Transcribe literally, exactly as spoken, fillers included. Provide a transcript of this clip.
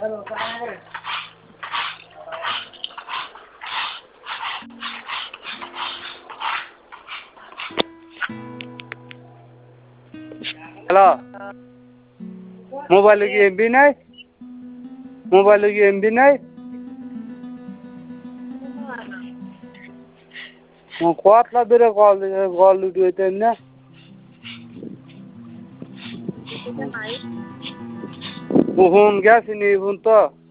hello mobile की MB नहीं mobile की एमबी नहीं वो कॉल बेरे कॉल कॉल उठे थे ना वो फोन क्या सी नहीं फोन तो